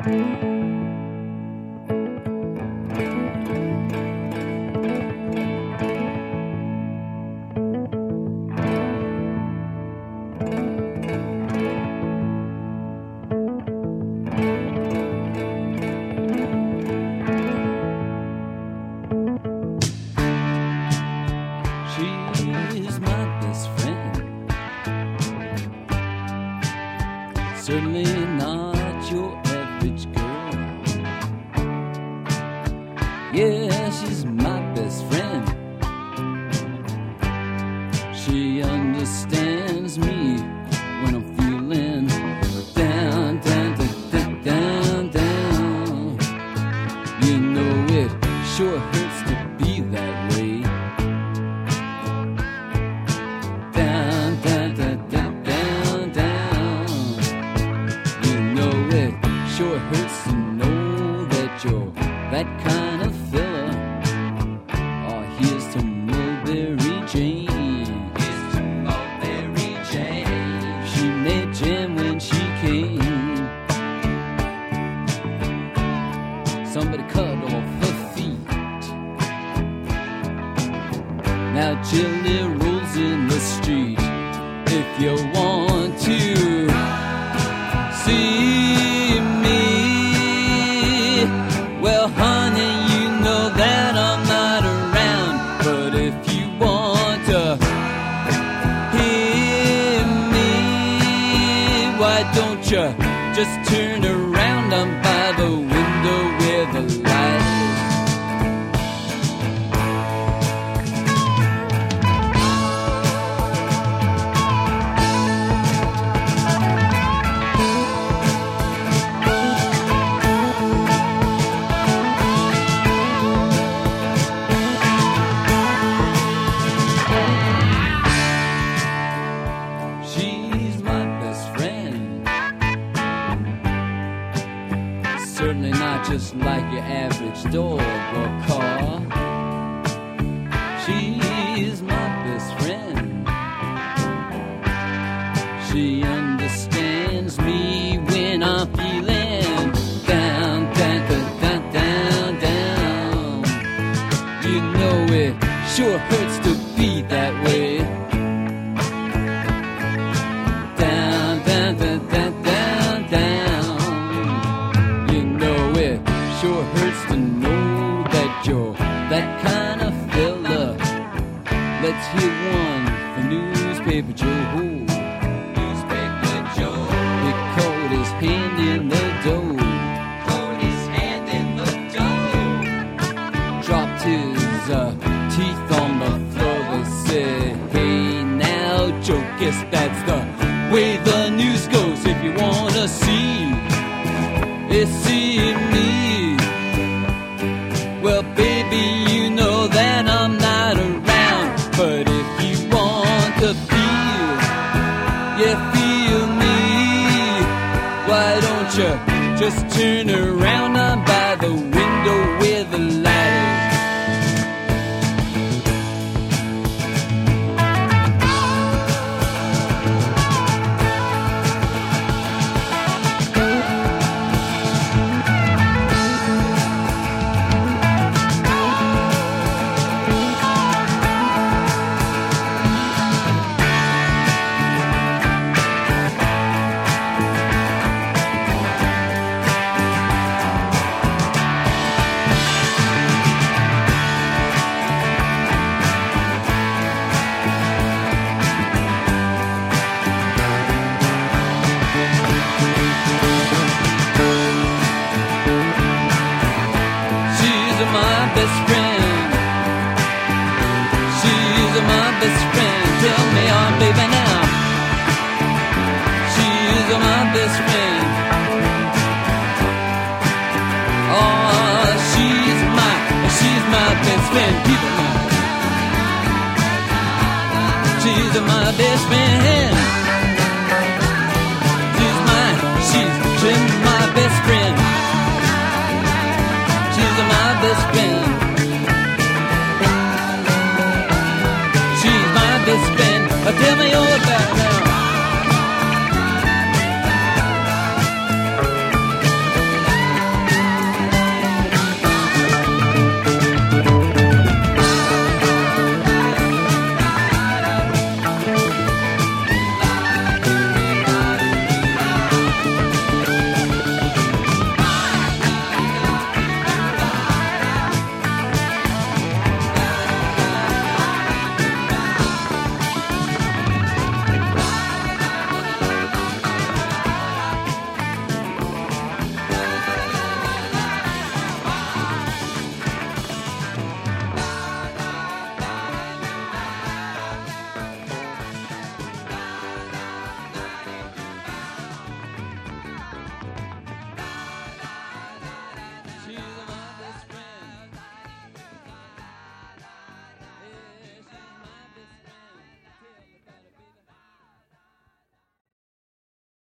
She's my best friend. Certainly not your average girl. Yeah, she's my best friend. She understands me when I'm feeling down, down, down, down, down. You know it sure hurts to be that way. Down, down, down, down, down, down. You know it sure hurts to know that you're that kind of fella. Oh, here's to Mulberry Jane. Here's to Mulberry Jane. She made jam when she came. Somebody cut off her feet. Now Jilly rolls in the street. If you want to see me, well, honey, you know that I'm not around. But if you want to hear me, why don't you just turn around? I'm by the window where the light is. She's my best friend. Certainly not just like your average dog or car. She's my best friend. She understands me when I'm feeling down, down, down, down, down. You know it sure hurts to be that way. Down, down, down, down, down, down. You know it sure hurts to know that you're that kind of fella. Let's hear one for Newspaper Joe. Newspaper Joe. He caught his hand in the dough. Caught his hand in the dough. Dropped his teeth on the floor. They said, hey now, Joe, guess that's the way the news goes. If you wanna see me, well, baby, you know that I'm not around. But if you want to feel me, why don't you just turn around? I'm by the window where the light is. Tell me, oh baby now, she's my best friend. Oh, she's my best friend. People know she's my best friend. She's my best friend. She's my best friend. She's my best friend. Tell me